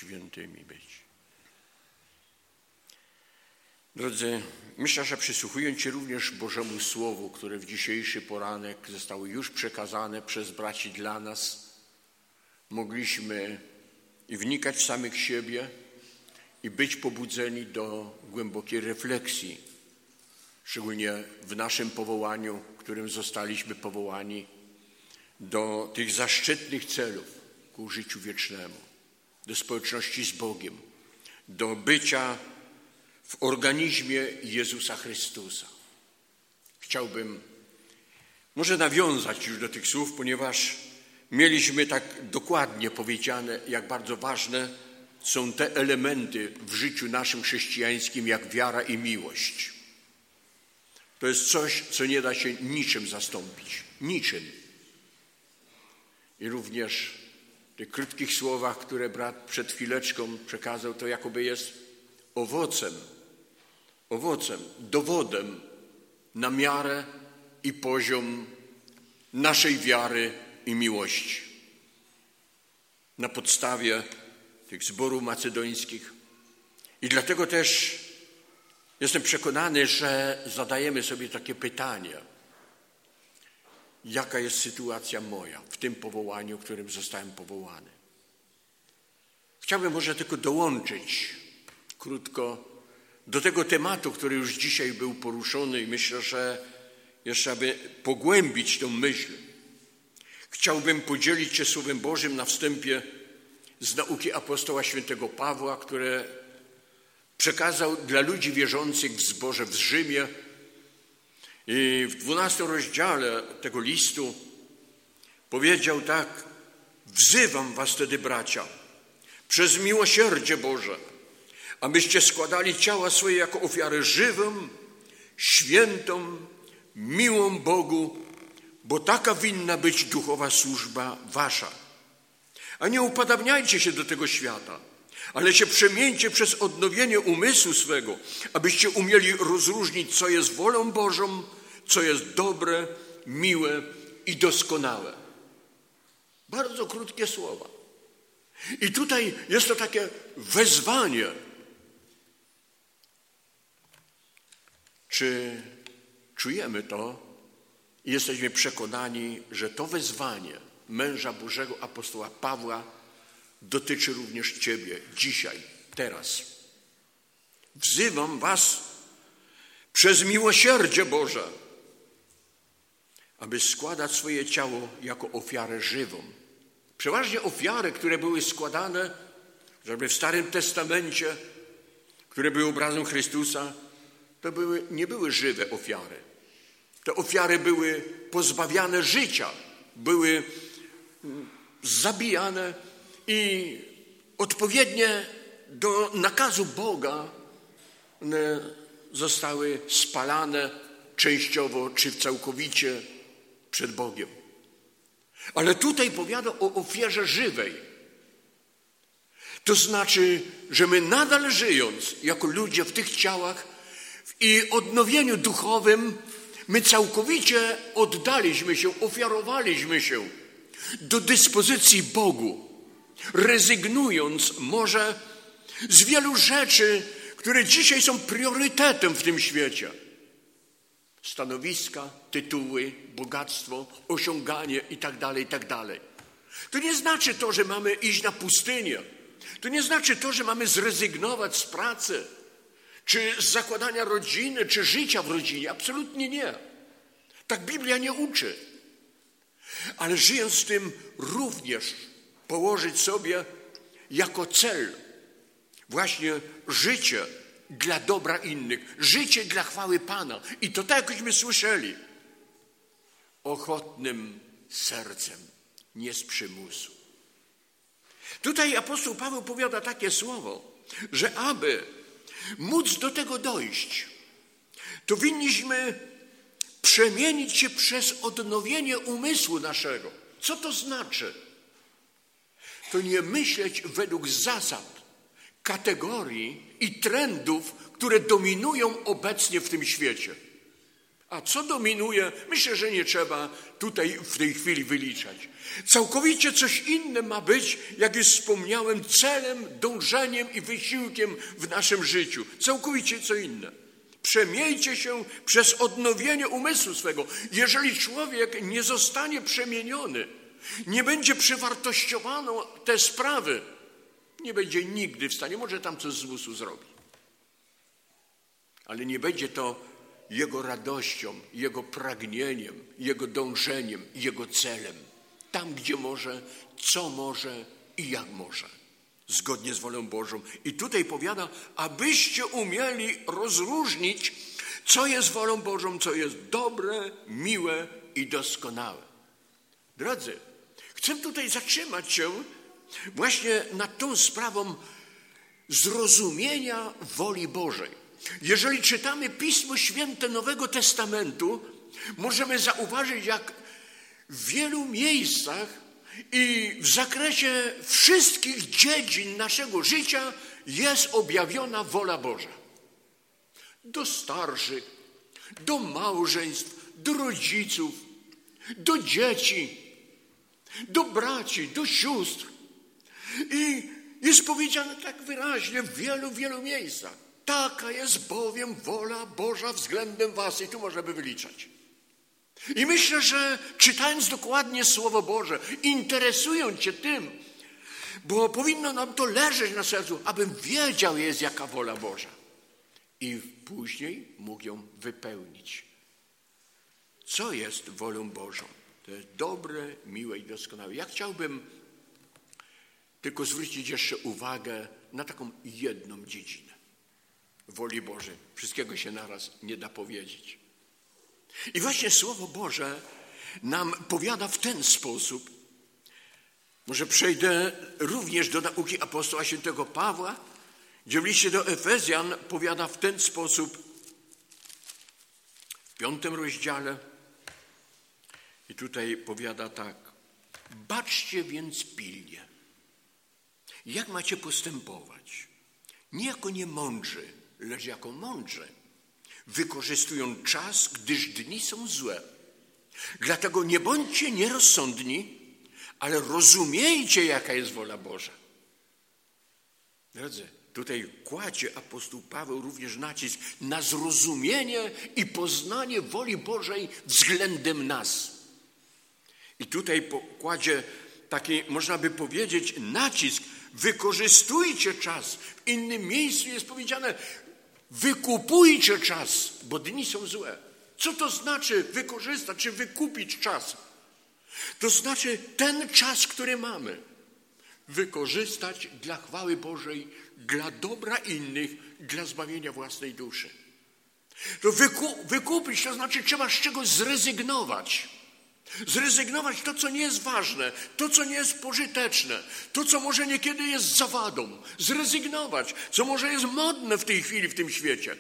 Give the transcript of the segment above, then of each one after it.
świętymi być. Drodzy, myślę, że przysłuchując się również Bożemu Słowu, które w dzisiejszy poranek zostało już przekazane przez braci dla nas, mogliśmy i wnikać w samych siebie i być pobudzeni do głębokiej refleksji, szczególnie w naszym powołaniu, którym zostaliśmy powołani do tych zaszczytnych celów ku życiu wiecznemu, do społeczności z Bogiem, do bycia w organizmie Jezusa Chrystusa. Chciałbym może nawiązać już do tych słów, ponieważ mieliśmy tak dokładnie powiedziane, jak bardzo ważne są te elementy w życiu naszym chrześcijańskim, jak wiara i miłość. To jest coś, co nie da się niczym zastąpić. Niczym. I również w tych krótkich słowach, które brat przed chwileczką przekazał, to jakoby jest owocem, dowodem na miarę i poziom naszej wiary i miłości. Na podstawie tych zborów macedońskich. I dlatego też jestem przekonany, że zadajemy sobie takie pytanie. Jaka jest sytuacja moja w tym powołaniu, w którym zostałem powołany? Chciałbym może tylko dołączyć krótko do tego tematu, który już dzisiaj był poruszony i myślę, że jeszcze aby pogłębić tę myśl, chciałbym podzielić się Słowem Bożym na wstępie z nauki apostoła świętego Pawła, które przekazał dla ludzi wierzących w zborze w Rzymie. I w 12 rozdziale tego listu powiedział tak: wzywam was tedy, bracia, przez miłosierdzie Boże, abyście składali ciała swoje jako ofiarę żywą, świętą, miłą Bogu, bo taka winna być duchowa służba wasza. A nie upodabniajcie się do tego świata, ale się przemieńcie przez odnowienie umysłu swego, abyście umieli rozróżnić, co jest wolą Bożą, co jest dobre, miłe i doskonałe. Bardzo krótkie słowa. I tutaj jest to takie wezwanie. Czy czujemy to i jesteśmy przekonani, że to wezwanie męża Bożego apostoła Pawła dotyczy również ciebie dzisiaj, teraz. Wzywam was przez miłosierdzie Boże, aby składać swoje ciało jako ofiarę żywą. Przeważnie ofiary, które były składane, żeby w Starym Testamencie, które były obrazem Chrystusa, to nie były żywe ofiary. Te ofiary były pozbawiane życia, były zabijane i odpowiednie do nakazu Boga one zostały spalane częściowo czy całkowicie przed Bogiem. Ale tutaj powiada o ofierze żywej. To znaczy, że my nadal żyjąc jako ludzie w tych ciałach i odnowieniu duchowym, my całkowicie oddaliśmy się, ofiarowaliśmy się do dyspozycji Bogu, rezygnując może z wielu rzeczy, które dzisiaj są priorytetem w tym świecie. Stanowiska, tytuły, bogactwo, osiąganie itd., itd. To nie znaczy to, że mamy iść na pustynię. To nie znaczy to, że mamy zrezygnować z pracy, czy z zakładania rodziny, czy życia w rodzinie. Absolutnie nie. Tak Biblia nie uczy. Ale żyjąc z tym również położyć sobie jako cel właśnie życie dla dobra innych, życie dla chwały Pana. I to tak, jakśmy słyszeli, ochotnym sercem, nie z przymusu. Tutaj apostoł Paweł powiada takie słowo, że aby móc do tego dojść, to winniśmy przemienić się przez odnowienie umysłu naszego. Co to znaczy? To nie myśleć według zasad, kategorii i trendów, które dominują obecnie w tym świecie. A co dominuje? Myślę, że nie trzeba tutaj w tej chwili wyliczać. Całkowicie coś inne ma być, jak już wspomniałem, celem, dążeniem i wysiłkiem w naszym życiu. Całkowicie co inne. Przemiejcie się przez odnowienie umysłu swego. Jeżeli człowiek nie zostanie przemieniony, nie będzie przewartościowany te sprawy, nie będzie nigdy w stanie, może tam coś z umysłu zrobi. Ale nie będzie to jego radością, jego pragnieniem, jego dążeniem, jego celem. Tam, gdzie może, co może i jak może. Zgodnie z wolą Bożą. I tutaj powiada, abyście umieli rozróżnić, co jest wolą Bożą, co jest dobre, miłe i doskonałe. Drodzy, chcę tutaj zatrzymać się właśnie nad tą sprawą zrozumienia woli Bożej. Jeżeli czytamy Pismo Święte Nowego Testamentu, możemy zauważyć, jak w wielu miejscach i w zakresie wszystkich dziedzin naszego życia jest objawiona wola Boża. Do starszych, do małżeństw, do rodziców, do dzieci, do braci, do sióstr. I jest powiedziane tak wyraźnie w wielu miejscach. Taka jest bowiem wola Boża względem was. I tu można by wyliczać. I myślę, że czytając dokładnie Słowo Boże, interesując się tym, bo powinno nam to leżeć na sercu, abym wiedział jest jaka wola Boża. I później mógł ją wypełnić. Co jest wolą Bożą? To jest dobre, miłe i doskonałe. Ja chciałbym tylko zwrócić jeszcze uwagę na taką jedną dziedzinę woli Bożej. Wszystkiego się naraz nie da powiedzieć. I właśnie Słowo Boże nam powiada w ten sposób. Może przejdę również do nauki apostoła świętego Pawła, gdzie w liście do Efezjan powiada w ten sposób w 5 rozdziale. I tutaj powiada tak. Baczcie więc pilnie. Jak macie postępować? Nie jako niemądrzy, lecz jako mądrzy. Wykorzystując czas, gdyż dni są złe. Dlatego nie bądźcie nierozsądni, ale rozumiejcie, jaka jest wola Boża. Drodzy, tutaj kładzie apostoł Paweł również nacisk na zrozumienie i poznanie woli Bożej względem nas. I tutaj kładzie taki, można by powiedzieć, nacisk. Wykorzystujcie czas. W innym miejscu jest powiedziane, wykupujcie czas, bo dni są złe. Co to znaczy wykorzystać, czy wykupić czas? To znaczy ten czas, który mamy, wykorzystać dla chwały Bożej, dla dobra innych, dla zbawienia własnej duszy. To wykupić, to znaczy trzeba z czegoś zrezygnować. Zrezygnować to, co nie jest ważne, to, co nie jest pożyteczne, to, co może niekiedy jest zawadą. Zrezygnować, co może jest modne w tej chwili w tym świecie.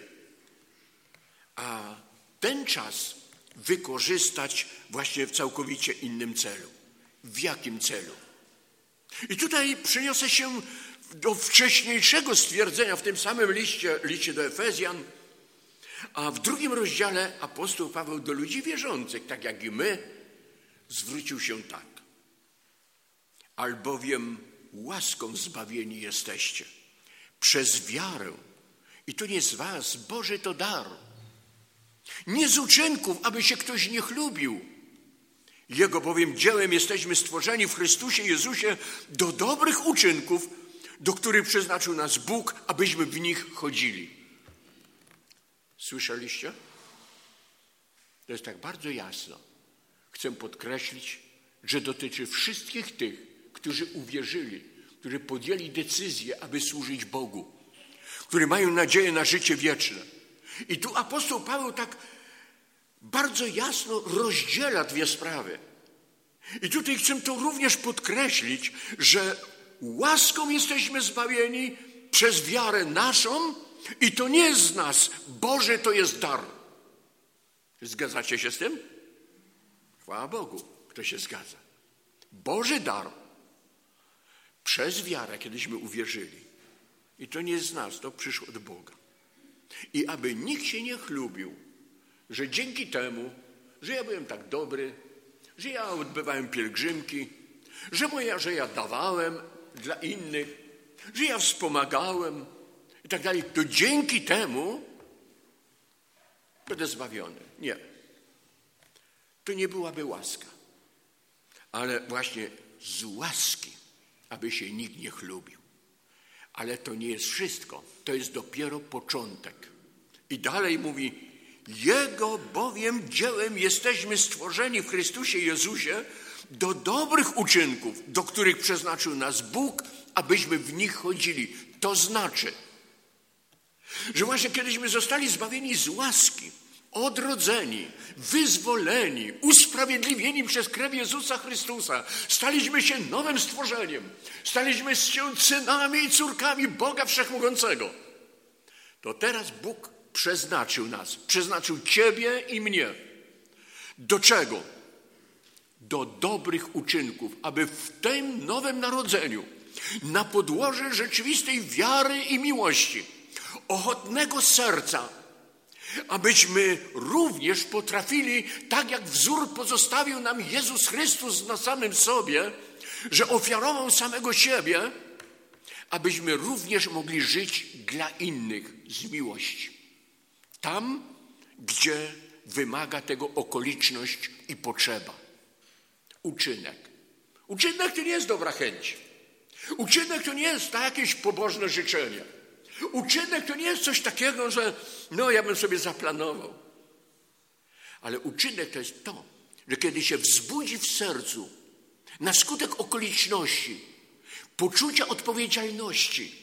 A ten czas wykorzystać właśnie w całkowicie innym celu. W jakim celu? I tutaj przyniosę się do wcześniejszego stwierdzenia w tym samym liście do Efezjan, a w 2 rozdziale apostoł Paweł do ludzi wierzących, tak jak i my, zwrócił się tak. Albowiem łaską zbawieni jesteście przez wiarę. I to nie z was, Boży to dar. Nie z uczynków, aby się ktoś nie chlubił. Jego bowiem dziełem jesteśmy stworzeni w Chrystusie Jezusie do dobrych uczynków, do których przeznaczył nas Bóg, abyśmy w nich chodzili. Słyszeliście? To jest tak bardzo jasno. Chcę podkreślić, że dotyczy wszystkich tych, którzy uwierzyli, którzy podjęli decyzję, aby służyć Bogu, którzy mają nadzieję na życie wieczne. I tu apostoł Paweł tak bardzo jasno rozdziela dwie sprawy. I tutaj chcę to również podkreślić, że łaską jesteśmy zbawieni przez wiarę naszą i to nie jest z nas. Boże, to jest dar. Zgadzacie się z tym? Chwała Bogu, kto się zgadza. Boży dar przez wiarę, kiedyśmy uwierzyli. I to nie jest z nas, to przyszło od Boga. I aby nikt się nie chlubił, że dzięki temu, że ja byłem tak dobry, że ja odbywałem pielgrzymki, że ja dawałem dla innych, że ja wspomagałem i tak dalej, to dzięki temu będę zbawiony. Nie. To nie byłaby łaska, ale właśnie z łaski, aby się nikt nie chlubił. Ale to nie jest wszystko, to jest dopiero początek. I dalej mówi, Jego bowiem dziełem jesteśmy stworzeni w Chrystusie Jezusie do dobrych uczynków, do których przeznaczył nas Bóg, abyśmy w nich chodzili. To znaczy, że właśnie kiedyśmy zostali zbawieni z łaski, odrodzeni, wyzwoleni, usprawiedliwieni przez krew Jezusa Chrystusa. Staliśmy się nowym stworzeniem. Staliśmy się synami i córkami Boga Wszechmogącego. To teraz Bóg przeznaczył nas, przeznaczył ciebie i mnie. Do czego? Do dobrych uczynków, aby w tym nowym narodzeniu, na podłoże rzeczywistej wiary i miłości, ochotnego serca, abyśmy również potrafili, tak jak wzór pozostawił nam Jezus Chrystus na samym sobie, że ofiarował samego siebie, abyśmy również mogli żyć dla innych z miłości. Tam, gdzie wymaga tego okoliczność i potrzeba. Uczynek. Uczynek to nie jest dobra chęć. Uczynek to nie jest jakieś pobożne życzenie. Uczynek to nie jest coś takiego, że ja bym sobie zaplanował. Ale uczynek to jest to, że kiedy się wzbudzi w sercu na skutek okoliczności, poczucia odpowiedzialności,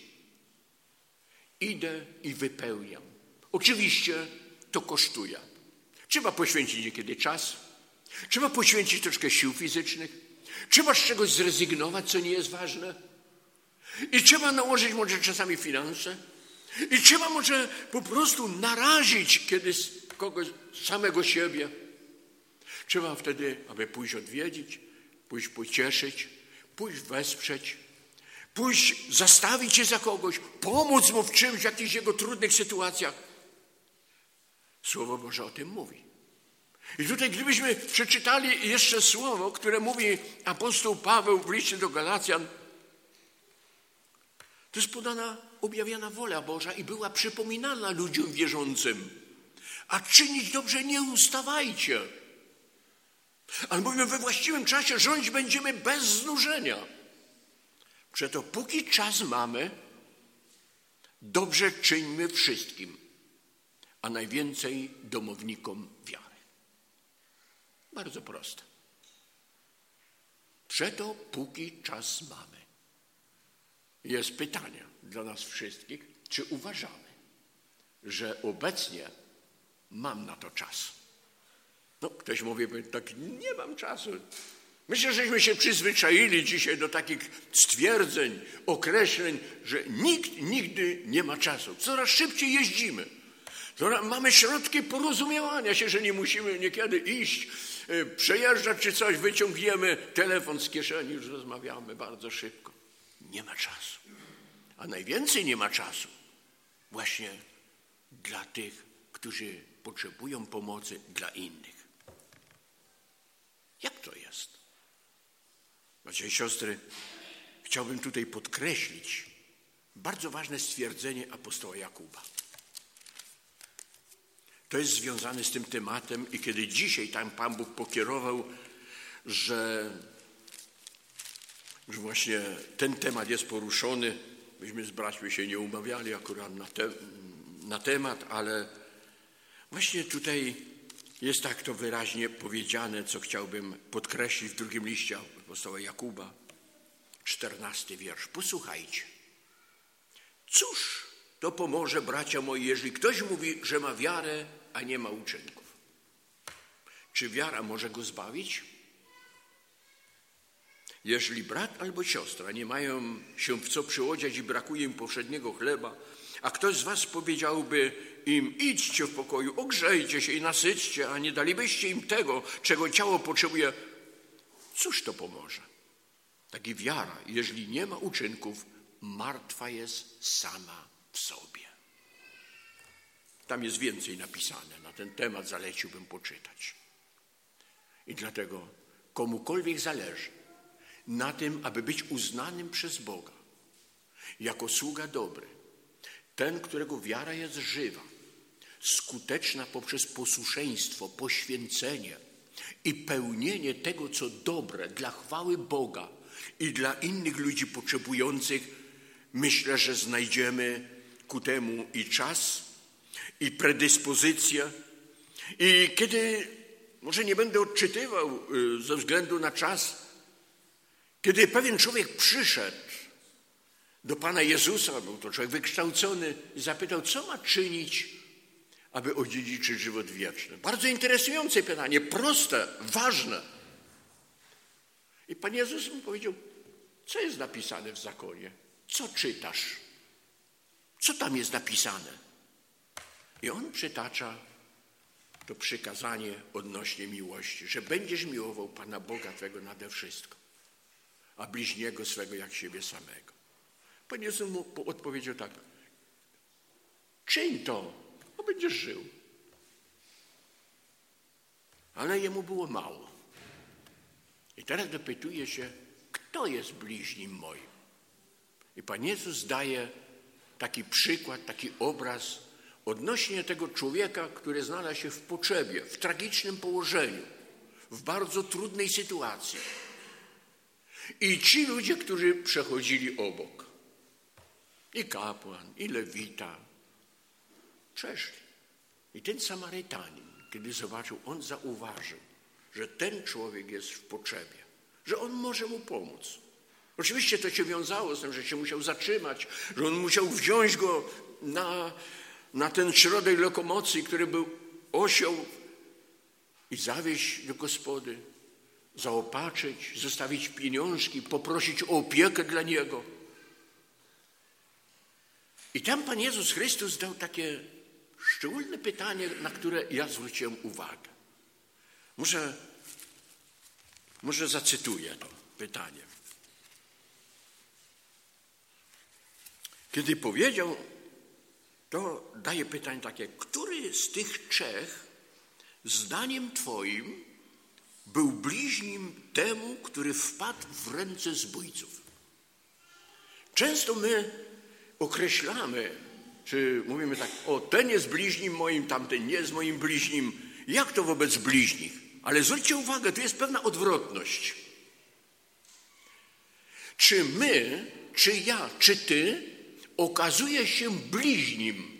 idę i wypełniam. Oczywiście to kosztuje. Trzeba poświęcić niekiedy czas, trzeba poświęcić troszkę sił fizycznych, trzeba z czegoś zrezygnować, co nie jest ważne i trzeba nałożyć może czasami finanse i trzeba może po prostu narazić kiedyś kogoś, samego siebie. Trzeba wtedy, aby pójść odwiedzić, pójść pocieszyć, pójść wesprzeć, pójść zastawić się za kogoś, pomóc mu w czymś, w jakichś jego trudnych sytuacjach. Słowo Boże o tym mówi. I tutaj gdybyśmy przeczytali jeszcze słowo, które mówi apostoł Paweł w liście do Galacjan, to jest podana, objawiana wola Boża i była przypominana ludziom wierzącym. A czynić dobrze nie ustawajcie. Albowiem we właściwym czasie rządzić będziemy bez znużenia. Przeto póki czas mamy, dobrze czyńmy wszystkim, a najwięcej domownikom wiary. Bardzo proste. Przeto póki czas mamy. Jest pytanie dla nas wszystkich, czy uważamy, że obecnie mam na to czas. Ktoś mówi, tak nie mam czasu. Myślę, żeśmy się przyzwyczaili dzisiaj do takich stwierdzeń, określeń, że nikt nigdy nie ma czasu. Coraz szybciej jeździmy. Mamy środki porozumiewania się, że nie musimy niekiedy iść, przejeżdżać czy coś, wyciągniemy telefon z kieszeni, już rozmawiamy bardzo szybko. Nie ma czasu. A najwięcej nie ma czasu właśnie dla tych, którzy potrzebują pomocy, dla innych. Jak to jest? Bracia i siostry, chciałbym tutaj podkreślić bardzo ważne stwierdzenie apostoła Jakuba. To jest związane z tym tematem i kiedy dzisiaj tam Pan Bóg pokierował, że właśnie ten temat jest poruszony, myśmy z braćmi się nie umawiali akurat na temat, ale właśnie tutaj jest tak to wyraźnie powiedziane, co chciałbym podkreślić w drugim liście apostoła Jakuba, 14 wiersz. Posłuchajcie. Cóż to pomoże, bracia moi, jeżeli ktoś mówi, że ma wiarę, a nie ma uczynków? Czy wiara może go zbawić? Jeżeli brat albo siostra nie mają się w co przyodziać i brakuje im powszedniego chleba, a ktoś z was powiedziałby im, idźcie w pokoju, ogrzejcie się i nasyćcie, a nie dalibyście im tego, czego ciało potrzebuje, cóż to pomoże? Tak i wiara, jeżeli nie ma uczynków, martwa jest sama w sobie. Tam jest więcej napisane. Na ten temat zaleciłbym poczytać. I dlatego komukolwiek zależy na tym, aby być uznanym przez Boga jako sługa dobry, ten, którego wiara jest żywa, skuteczna poprzez posłuszeństwo, poświęcenie i pełnienie tego, co dobre dla chwały Boga i dla innych ludzi potrzebujących, myślę, że znajdziemy ku temu i czas, i predyspozycję. I kiedy, może nie będę odczytywał ze względu na czas, kiedy pewien człowiek przyszedł do Pana Jezusa, był to człowiek wykształcony, i zapytał, co ma czynić, aby odziedziczyć żywot wieczny. Bardzo interesujące pytanie, proste, ważne. I Pan Jezus mu powiedział, co jest napisane w zakonie? Co czytasz? Co tam jest napisane? I on przytacza to przykazanie odnośnie miłości, że będziesz miłował Pana Boga Twego nade wszystko, a bliźniego swego jak siebie samego. Pan Jezus mu odpowiedział tak, czyń to, a będziesz żył. Ale jemu było mało. I teraz dopytuje się, kto jest bliźnim moim? I Pan Jezus daje taki przykład, taki obraz odnośnie tego człowieka, który znalazł się w potrzebie, w tragicznym położeniu, w bardzo trudnej sytuacji. I ci ludzie, którzy przechodzili obok, i kapłan, i lewita, przeszli. I ten Samarytanin, kiedy zobaczył, on zauważył, że ten człowiek jest w potrzebie, że on może mu pomóc. Oczywiście to się wiązało z tym, że się musiał zatrzymać, że on musiał wziąć go na ten środek lokomocji, który był osioł, i zawieźć do gospody, zaopatrzyć, zostawić pieniążki, poprosić o opiekę dla niego. I tam Pan Jezus Chrystus dał takie szczególne pytanie, na które ja zwróciłem uwagę. Może zacytuję to pytanie. Kiedy powiedział, to daje pytanie takie, który z tych trzech zdaniem Twoim był bliźnim temu, który wpadł w ręce zbójców? Często my określamy, czy mówimy tak, o, ten jest bliźnim moim, tamten nie jest moim bliźnim. Jak to wobec bliźnich? Ale zwróćcie uwagę, tu jest pewna odwrotność. Czy my, czy ja, czy ty okazuje się bliźnim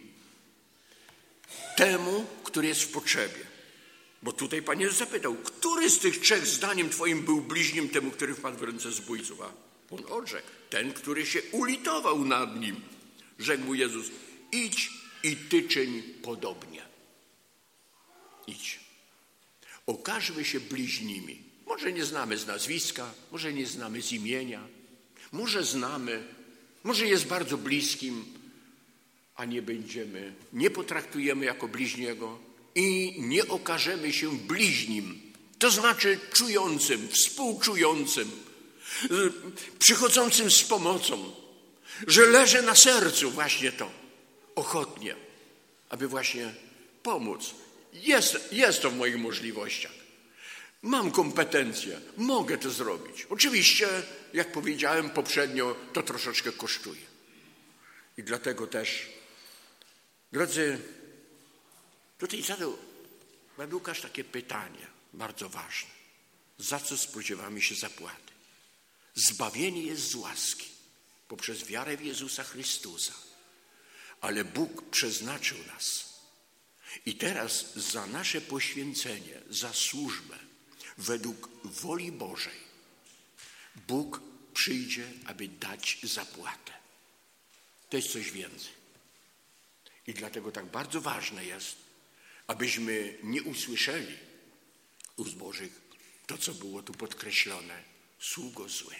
temu, który jest w potrzebie? Bo tutaj Pan Jezus zapytał, który z tych trzech zdaniem Twoim był bliźnim temu, który wpadł w ręce zbójców? A on odrzekł, ten, który się ulitował nad nim. Rzekł mu Jezus, idź i ty czyń podobnie. Idź. Okażmy się bliźnimi. Może nie znamy z nazwiska, może nie znamy z imienia, może znamy, może jest bardzo bliskim, a nie potraktujemy jako bliźniego i nie okażemy się bliźnim. To znaczy czującym, współczującym, przychodzącym z pomocą, że leży na sercu właśnie to, ochotnie, aby właśnie pomóc. Jest to w moich możliwościach. Mam kompetencje, mogę to zrobić. Oczywiście, jak powiedziałem poprzednio, to troszeczkę kosztuje. I dlatego też, drodzy, tutaj zadał Pan Łukasz takie pytanie, bardzo ważne. Za co spodziewamy się zapłaty? Zbawienie jest z łaski, poprzez wiarę w Jezusa Chrystusa. Ale Bóg przeznaczył nas. I teraz za nasze poświęcenie, za służbę, według woli Bożej, Bóg przyjdzie, aby dać zapłatę. To jest coś więcej. I dlatego tak bardzo ważne jest, abyśmy nie usłyszeli ust Bożych to, co było tu podkreślone, sługo zły.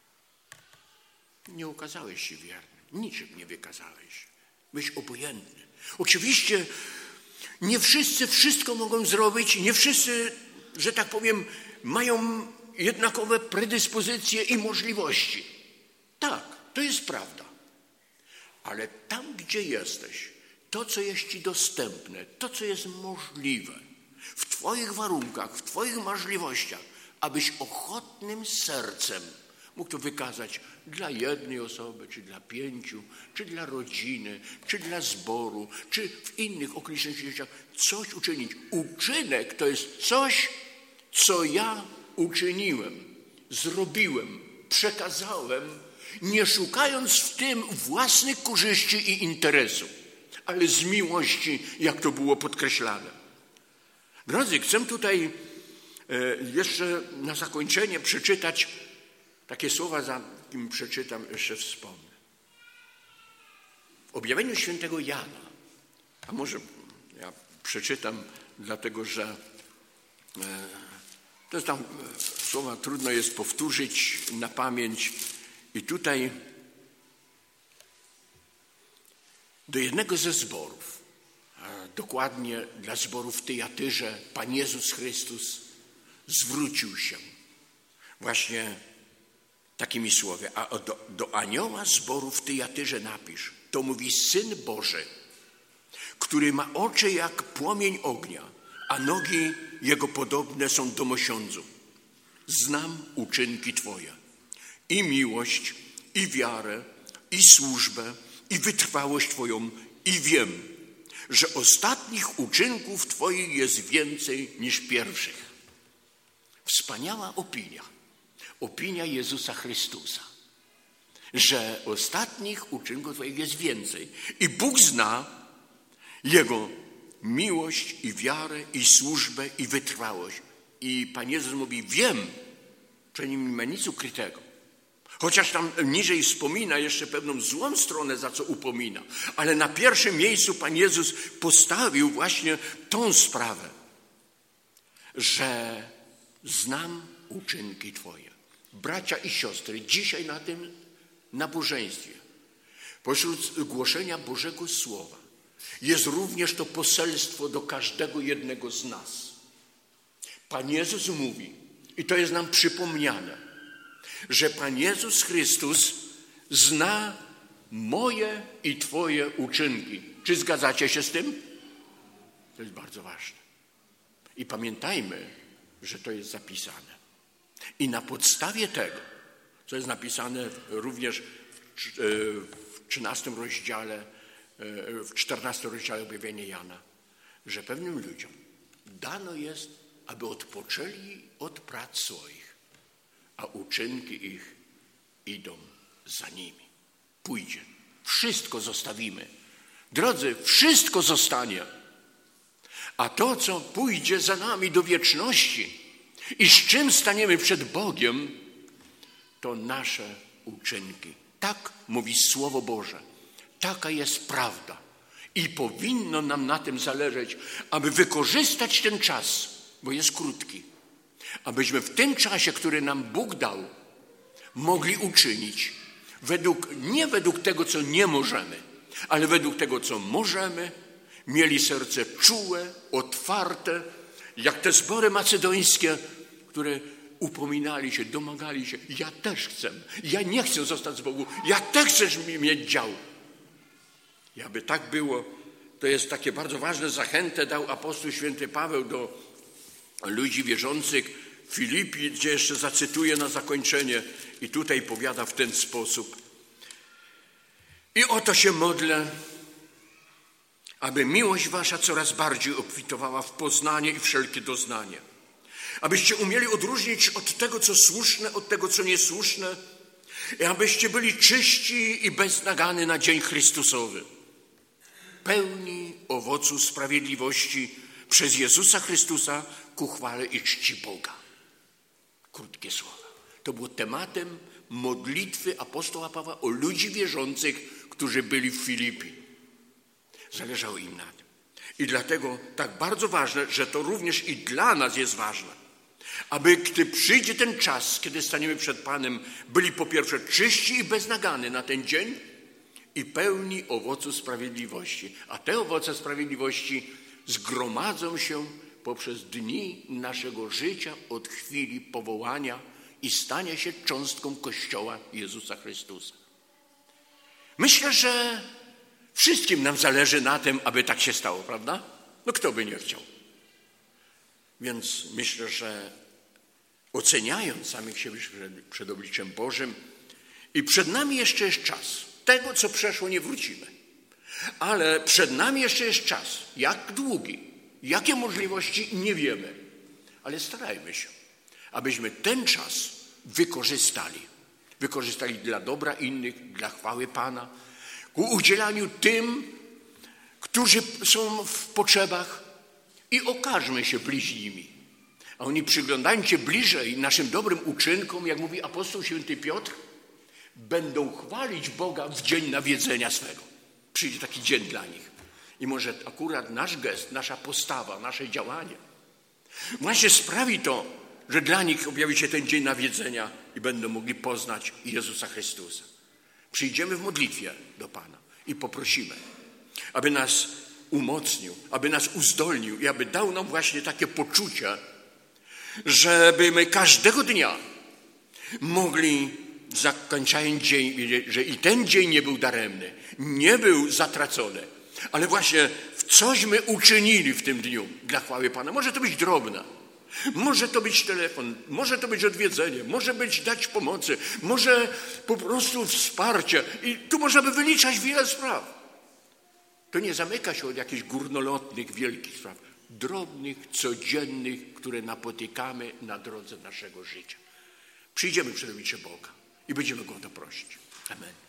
Nie okazałeś się wiernym, niczym nie wykazałeś. Byłeś obojętny. Oczywiście nie wszyscy wszystko mogą zrobić, nie wszyscy, że tak powiem, mają jednakowe predyspozycje i możliwości. Tak, to jest prawda. Ale tam, gdzie jesteś, to, co jest Ci dostępne, to, co jest możliwe, w Twoich warunkach, w Twoich możliwościach, abyś ochotnym sercem mógł to wykazać dla jednej osoby, czy dla 5, czy dla rodziny, czy dla zboru, czy w innych okolicznościach coś uczynić. Uczynek to jest coś, co ja uczyniłem, zrobiłem, przekazałem, nie szukając w tym własnych korzyści i interesu, ale z miłości, jak to było podkreślane. Drodzy, chcę tutaj jeszcze na zakończenie przeczytać takie słowa, zanim przeczytam, jeszcze wspomnę. W objawieniu świętego Jana, a może ja przeczytam, dlatego że to tam słowa trudno jest powtórzyć na pamięć. I tutaj do jednego ze zborów, a dokładnie dla zboru w Tyjatyrze, Pan Jezus Chrystus zwrócił się właśnie takimi słowy. A do anioła zboru w Tyjatyrze napisz, to mówi Syn Boży, który ma oczy jak płomień ognia, a nogi jego podobne są do mosiądzu. Znam uczynki Twoje, i miłość, i wiarę, i służbę, i wytrwałość Twoją, i wiem, że ostatnich uczynków Twoich jest więcej niż pierwszych. Wspaniała opinia. Opinia Jezusa Chrystusa, że ostatnich uczynków Twoich jest więcej. I Bóg zna Jego miłość, i wiarę, i służbę, i wytrwałość. I Pan Jezus mówi, wiem, że nie ma nic ukrytego. Chociaż tam niżej wspomina jeszcze pewną złą stronę, za co upomina. Ale na pierwszym miejscu Pan Jezus postawił właśnie tą sprawę, że znam uczynki Twoje. Bracia i siostry, dzisiaj na tym nabożeństwie, pośród głoszenia Bożego Słowa, jest również to poselstwo do każdego jednego z nas. Pan Jezus mówi, i to jest nam przypomniane, że Pan Jezus Chrystus zna moje i Twoje uczynki. Czy zgadzacie się z tym? To jest bardzo ważne. I pamiętajmy, że to jest zapisane. I na podstawie tego, co jest napisane również w 13 rozdziale, w 14 rozdziale objawienia Jana, że pewnym ludziom dano jest, aby odpoczęli od prac swoich, a uczynki ich idą za nimi. Pójdzie. Wszystko zostawimy. Drodzy, wszystko zostanie. A to, co pójdzie za nami do wieczności i z czym staniemy przed Bogiem, to nasze uczynki. Tak mówi Słowo Boże. Taka jest prawda. I powinno nam na tym zależeć, aby wykorzystać ten czas, bo jest krótki, abyśmy w tym czasie, który nam Bóg dał, mogli uczynić nie według tego, co nie możemy, ale według tego, co możemy, mieli serce czułe, otwarte, jak te zbory macedońskie, które upominali się, domagali się. Ja też chcę. Ja nie chcę zostać z Bogu. Ja też chcę mieć dział. I aby tak było, to jest takie bardzo ważne zachętę dał apostoł święty Paweł do ludzi wierzących w Filipii, gdzie jeszcze zacytuję na zakończenie i tutaj powiada w ten sposób. I o to się modlę, aby miłość wasza coraz bardziej obfitowała w poznanie i wszelkie doznanie. Abyście umieli odróżnić od tego, co słuszne, od tego, co niesłuszne i abyście byli czyści i bez nagany na dzień Chrystusowy. Pełni owocu sprawiedliwości przez Jezusa Chrystusa ku chwale i czci Boga. Krótkie słowa. To było tematem modlitwy apostoła Pawła o ludzi wierzących, którzy byli w Filipii. Zależało im na tym. I dlatego tak bardzo ważne, że to również i dla nas jest ważne, aby gdy przyjdzie ten czas, kiedy staniemy przed Panem, byli po pierwsze czyści i bez nagany na ten dzień i pełni owocu sprawiedliwości. A te owoce sprawiedliwości zgromadzą się poprzez dni naszego życia od chwili powołania i stania się cząstką Kościoła Jezusa Chrystusa. Myślę, że Wszystkim nam zależy na tym, aby tak się stało, prawda? No kto by nie chciał? Więc myślę, że oceniając samych siebie przed obliczem Bożym i przed nami jeszcze jest czas. Tego, co przeszło, nie wrócimy. Ale przed nami jeszcze jest czas. Jak długi? Jakie możliwości? Nie wiemy. Ale starajmy się, abyśmy ten czas wykorzystali. Wykorzystali dla dobra innych, dla chwały Pana, ku udzielaniu tym, którzy są w potrzebach i okażmy się bliźnimi. A oni przyglądając się bliżej naszym dobrym uczynkom, jak mówi apostoł święty Piotr, będą chwalić Boga w dzień nawiedzenia swego. Przyjdzie taki dzień dla nich. I może akurat nasz gest, nasza postawa, nasze działanie właśnie sprawi to, że dla nich objawi się ten dzień nawiedzenia i będą mogli poznać Jezusa Chrystusa. Przyjdziemy w modlitwie do Pana i poprosimy, aby nas umocnił, aby nas uzdolnił i aby dał nam właśnie takie poczucie, żeby my każdego dnia mogli, zakończając dzień, że i ten dzień nie był daremny, nie był zatracony, ale właśnie cośmy uczynili w tym dniu dla chwały Pana. Może to być drobne, może to być telefon, może to być odwiedzenie, może być dać pomocy, może po prostu wsparcie. I tu można by wyliczać wiele spraw. To nie zamyka się od jakichś górnolotnych, wielkich spraw. Drobnych, codziennych, które napotykamy na drodze naszego życia. Przyjdziemy przed oblicze Boga i będziemy Go o to prosić. Amen.